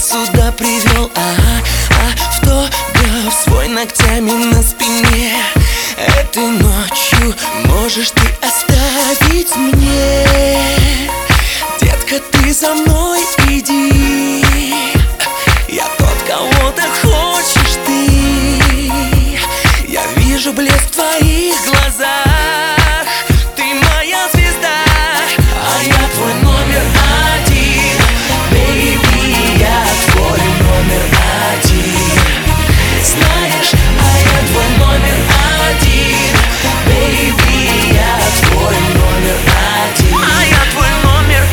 сюда привел, автограф свой ногтями на спине. Этой ночью можешь ты оставить мне. Детка, ты за мной иди. Я тот, кого ты хочешь ты. Я вижу блеск в твоих глазах. Ты моя звезда, а я твой номер один. Бэйби, я твой номер один. Знаешь, а я твой номер один. Бэйби, я твой номер один. А я твой номер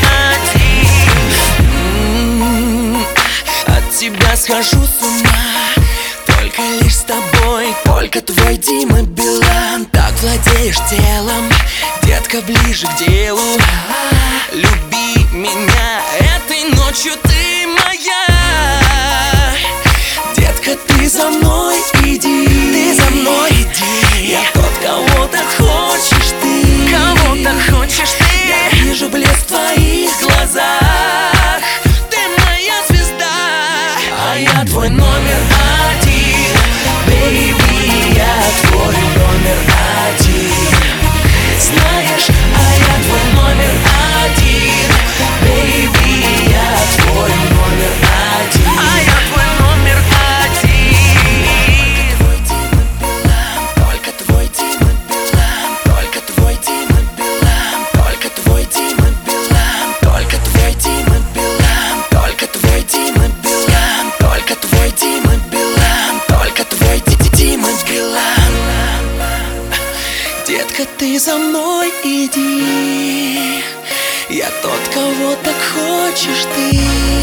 один. От тебя схожу с ума. Только лишь с тобой, только твой Дима Билан. Так владеешь телом, детка, ближе к делу. Люби меня, этой ночью ты моя. Детка, ты за мной иди. Ты за мной иди. Я тот, кого ты хочешь ты. Кого ты хочешь ты. Я вижу блеск в твоих глазах. Ты моя звезда, а я твой номер один. Бэйби, я твой номер один. Знаешь, а я твой номер один. Бэйби, я твой номер один. А я твой номер один. Только твой Дима Билан. Только твой Дима Билан. Только твой Дима Билан. Только твой Дима Билан. Только твой Дима Билан. Только твой Дима Билан. Только твой Дима Билан. Детка, ты за мной иди. Я тот, кого так хочешь ты.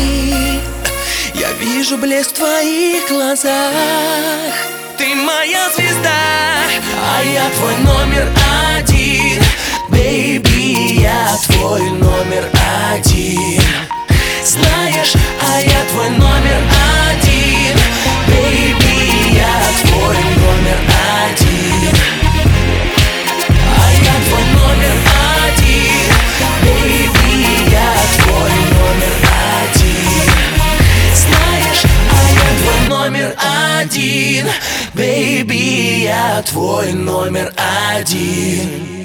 Я вижу блеск в твоих глазах. Ты моя звезда, а я твой номер один. Бэйби, я твой номер один. Знаешь, а я твой номер один. Бэйби, я твой номер один. А я твой номер один. Бэйби, я твой номер один. Знаешь, а я твой номер один. Бэйби, я твой номер один.